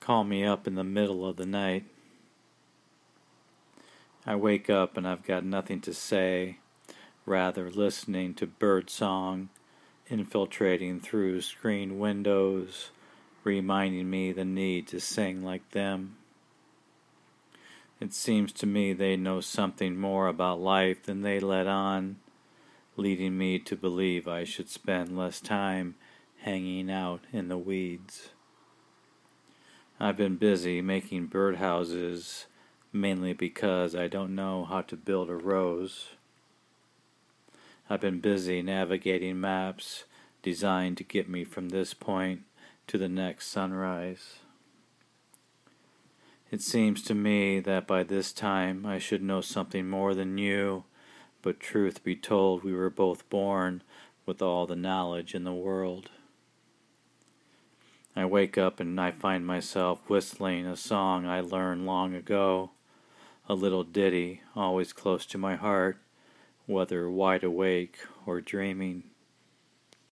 Call me up in the middle of the night. I wake up and I've got nothing to say, rather listening to bird song infiltrating through screen windows, reminding me the need to sing like them. It seems to me they know something more about life than they let on, leading me to believe I should spend less time hanging out in the weeds. I've been busy making birdhouses, mainly because I don't know how to build a rose. I've been busy navigating maps designed to get me from this point to the next sunrise. It seems to me that by this time I should know something more than you, but truth be told, we were both born with all the knowledge in the world. I wake up and I find myself whistling a song I learned long ago, a little ditty always close to my heart, whether wide awake or dreaming.